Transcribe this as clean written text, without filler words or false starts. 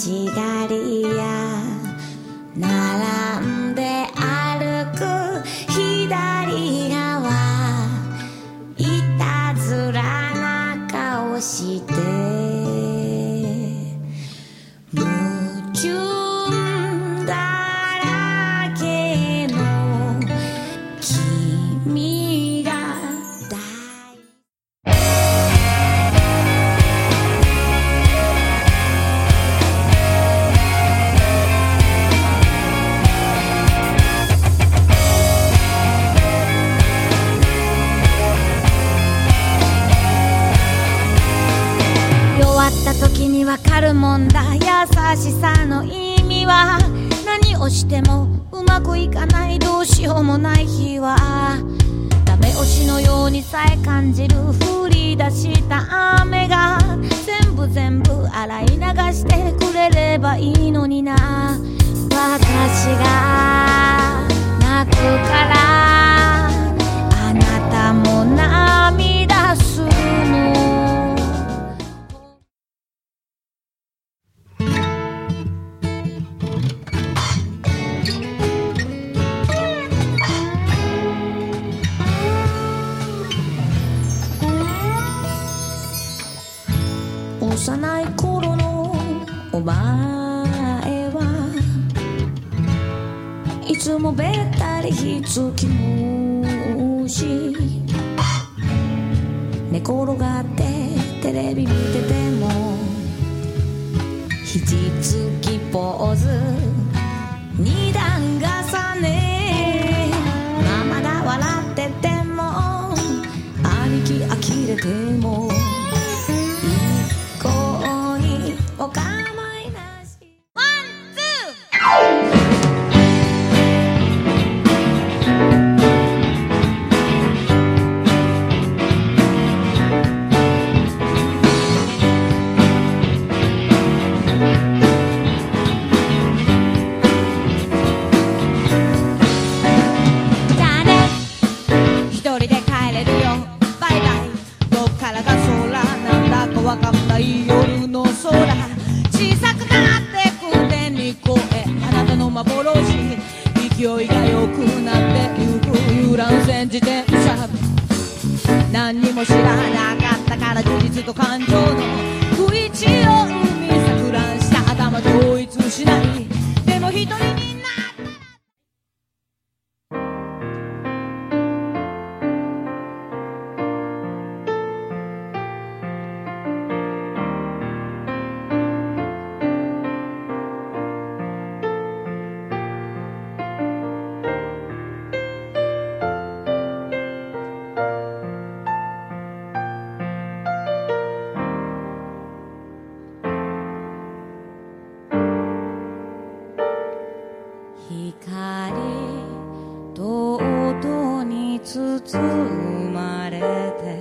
しがりや並んで歩く左側いたずらな顔して矛盾だらけの君が大弱った時にわかるもんだ優しさの意味は何をしてもうまくいかないどうしようもない日はダメ押しのようにさえ感じる降り出した雨が全部洗い流してくれればいいのにな私が泣くからあなたも涙するの幼い頃のお前はいつもべったりひっつき虫寝転がってテレビ見てても肘つきポーズ二段重ねママが笑ってても兄貴呆れてもお構いなしワンツーじゃあね一人で帰れるよバイバイどっからが空なんだかわかんない夜の空小さくなってく天に越えあなたの幻勢いが良くなってゆく遊覧船自転車何にも知らなかったから事実と感情の不一を生み錯乱した頭統一しないでも一人にな光と音に包まれて